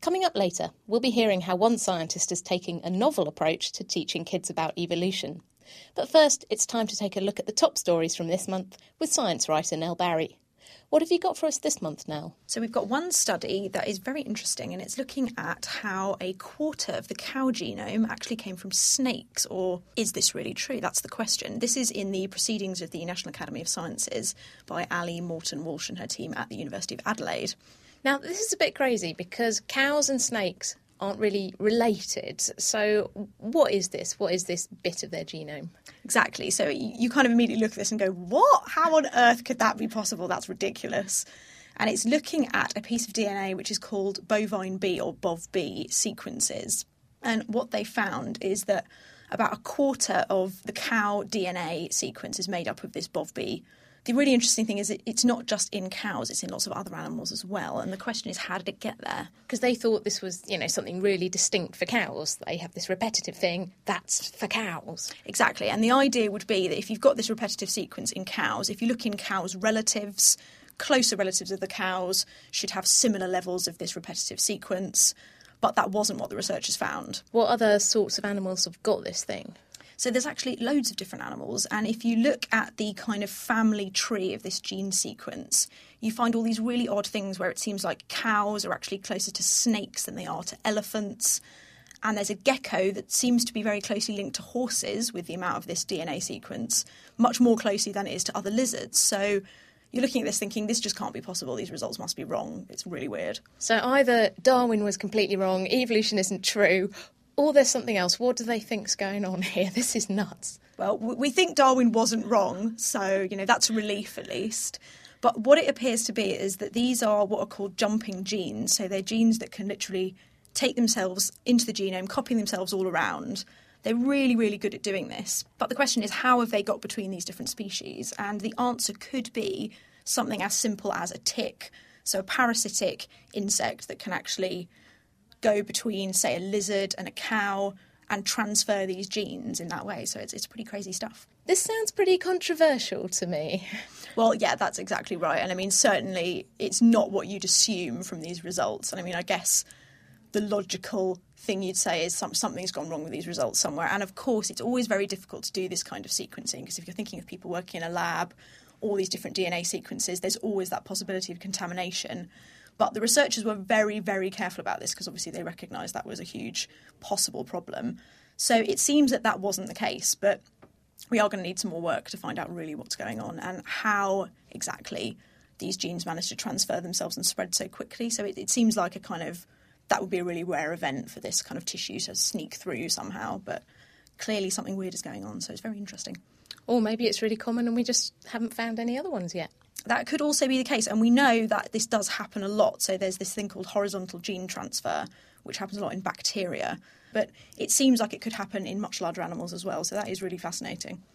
Coming up later, we'll be hearing how one scientist is taking a novel approach to teaching kids about evolution. But first, it's time to take a look at the top stories from this month with science writer Nell Barry. What have you got for us this month, Nell? So we've got one study that is very interesting, and it's looking at how a quarter of the cow genome actually came from snakes, or is this really true? That's the question. This is in the Proceedings of the National Academy of Sciences by Ali Morton-Walsh and her team at the University of Adelaide. Now, this is a bit crazy because cows and snakes aren't really related. So what is this? What is this bit of their genome? Exactly. So you kind of immediately look at this and go, what? How on earth could that be possible? That's ridiculous. And it's looking at a piece of DNA which is called bovine B or BOV-B sequences. And what they found is that about a quarter of the cow DNA sequence is made up of this BOV-B. The really interesting thing is it's not just in cows, it's in lots of other animals as well. And the question is, how did it get there? Because they thought this was, something really distinct for cows. They have this repetitive thing, that's for cows. Exactly. And the idea would be that if you've got this repetitive sequence in cows, if you look in cows' relatives, closer relatives of the cows should have similar levels of this repetitive sequence. But that wasn't what the researchers found. What other sorts of animals have got this thing? So there's actually loads of different animals, and if you look at the kind of family tree of this gene sequence, you find all these really odd things where it seems like cows are actually closer to snakes than they are to elephants, and there's a gecko that seems to be very closely linked to horses with the amount of this DNA sequence, much more closely than it is to other lizards. So you're looking at this thinking, this just can't be possible, these results must be wrong. It's really weird. So either Darwin was completely wrong, evolution isn't true, or there's something else. What do they think's going on here? This is nuts. Well, we think Darwin wasn't wrong, so, that's a relief at least. But what it appears to be is that these are what are called jumping genes. So they're genes that can literally take themselves into the genome, copying themselves all around. They're really, really good at doing this. But the question is, how have they got between these different species? And the answer could be something as simple as a tick. So a parasitic insect that can actually go between, say, a lizard and a cow and transfer these genes in that way. So it's pretty crazy stuff. This sounds pretty controversial to me. Well, yeah, that's exactly right. And certainly it's not what you'd assume from these results. And I guess the logical thing you'd say is something's gone wrong with these results somewhere. And of course, it's always very difficult to do this kind of sequencing, because if you're thinking of people working in a lab, all these different DNA sequences, there's always that possibility of contamination. But the researchers were very, very careful about this because obviously they recognised that was a huge possible problem. So it seems that wasn't the case, but we are going to need some more work to find out really what's going on and how exactly these genes managed to transfer themselves and spread so quickly. So it seems like that would be a really rare event for this kind of tissue to sneak through somehow, but clearly something weird is going on, so it's very interesting. Or maybe it's really common and we just haven't found any other ones yet. That could also be the case, and we know that this does happen a lot. So there's this thing called horizontal gene transfer, which happens a lot in bacteria. But it seems like it could happen in much larger animals as well, so that is really fascinating.